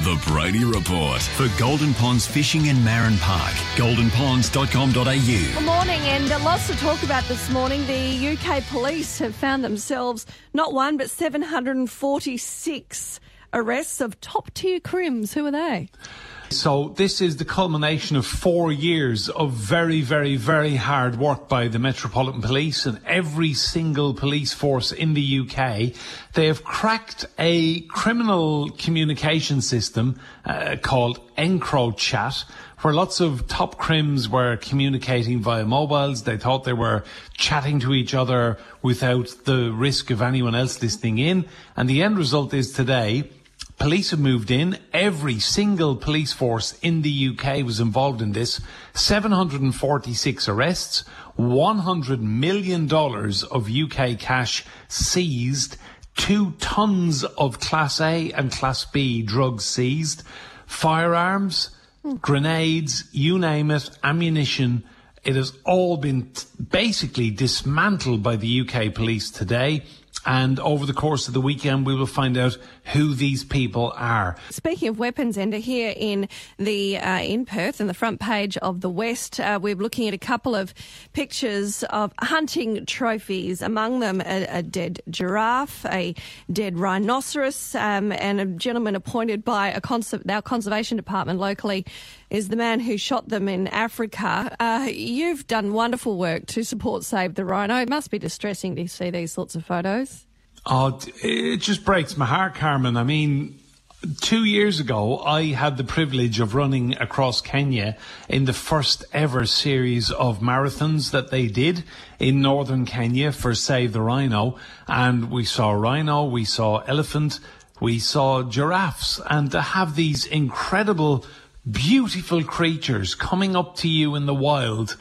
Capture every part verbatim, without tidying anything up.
The Brodie Report for Golden Ponds Fishing in Marin Park. golden ponds dot com dot a u. Good morning, and uh, lots to talk about this morning. The U K police have found themselves not one but seven hundred forty-six arrests of top-tier crims. Who are they? So this is the culmination of four years of very, very, very hard work by the Metropolitan Police and every single police force in the U K. They have cracked a criminal communication system uh, called EncroChat, where lots of top crims were communicating via mobiles. They thought they were chatting to each other without the risk of anyone else listening in. And the end result is today, police have moved in. Every single police force in the U K was involved in this. seven hundred forty-six arrests, one hundred million dollars of U K cash seized, two tons of Class A and Class B drugs seized, firearms, grenades, you name it, ammunition. It has all been t- basically dismantled by the U K police today. And over the course of the weekend, we will find out who these people are. Speaking of weapons, Enda, here in the uh, in Perth, in the front page of The West, uh, we're looking at a couple of pictures of hunting trophies. Among them, a, a dead giraffe, a dead rhinoceros, um, and a gentleman appointed by a conser- our conservation department locally is the man who shot them in Africa. Uh, you've done wonderful work to support Save the Rhino. It must be distressing to see these sorts of photos. Oh, it just breaks my heart, Carmen. I mean, two years ago, I had the privilege of running across Kenya in the first ever series of marathons that they did in northern Kenya for Save the Rhino. And we saw rhino, we saw elephant, we saw giraffes. And to have these incredible, beautiful creatures coming up to you in the wild,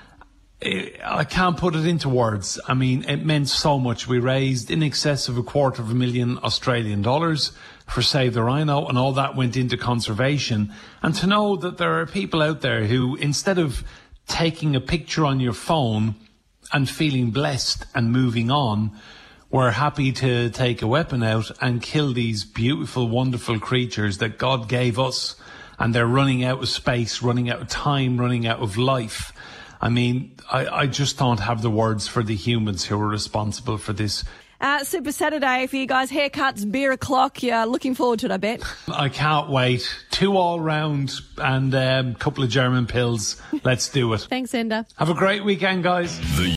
I can't put it into words. I mean, it meant so much. We raised in excess of a quarter of a million Australian dollars for Save the Rhino, and all that went into conservation. And to know that there are people out there who, instead of taking a picture on your phone and feeling blessed and moving on, were happy to take a weapon out and kill these beautiful, wonderful creatures that God gave us. And they're running out of space, running out of time, running out of life. I mean, I, I just don't have the words for the humans who are responsible for this. Uh, Super Saturday for you guys. Haircuts, beer o'clock. You're looking forward to it, I bet. I can't wait. Two all round and a um, couple of German pills. Let's do it. Thanks, Enda. Have a great weekend, guys. The